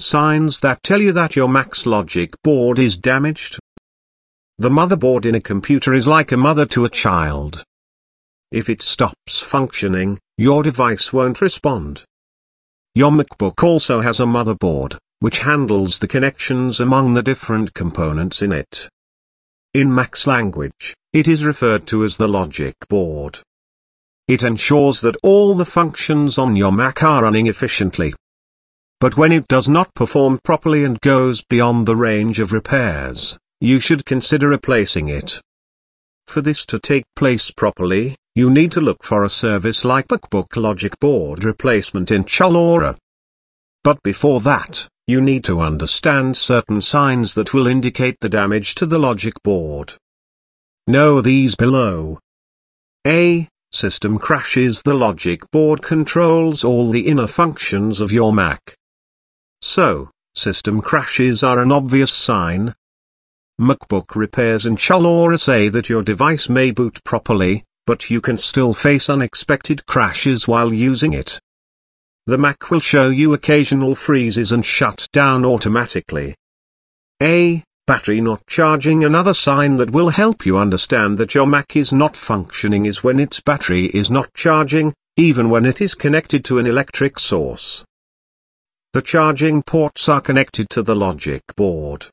Signs that tell you that your Mac's logic board is damaged. The motherboard in a computer is like a mother to a child. If it stops functioning, your device won't respond. Your MacBook also has a motherboard, which handles the connections among the different components in it. In Mac's language, it is referred to as the logic board. It ensures that all the functions on your Mac are running efficiently. But when it does not perform properly and goes beyond the range of repairs, you should consider replacing it. For this to take place properly, you need to look for a service like MacBook Logic Board Replacement in Chalora. But before that, you need to understand certain signs that will indicate the damage to the logic board. Know these below. A. System crashes. The logic board controls all the inner functions of your Mac. So, system crashes are an obvious sign. MacBook repairs in Chalora say that your device may boot properly, but you can still face unexpected crashes while using it. The Mac will show you occasional freezes and shut down automatically. A. Battery not charging. Another sign that will help you understand that your Mac is not functioning is when its battery is not charging, even when it is connected to an electric source. The charging ports are connected to the logic board.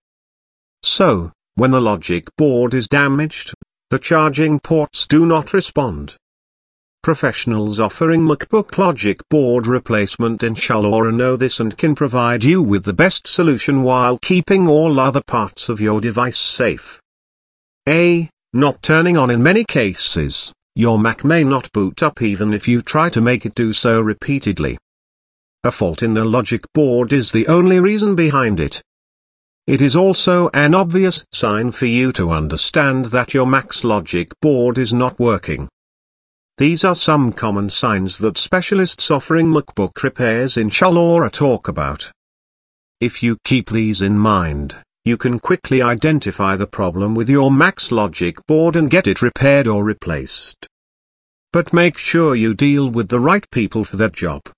So, when the logic board is damaged, the charging ports do not respond. Professionals offering MacBook Logic Board Replacement in Chalora know this and can provide you with the best solution while keeping all other parts of your device safe. A. Not turning on. In many cases, your Mac may not boot up even if you try to make it do so repeatedly. A fault in the logic board is the only reason behind it. It is also an obvious sign for you to understand that your Mac's logic board is not working. These are some common signs that specialists offering MacBook repairs in Chalora talk about. If you keep these in mind, you can quickly identify the problem with your Mac's logic board and get it repaired or replaced. But make sure you deal with the right people for that job.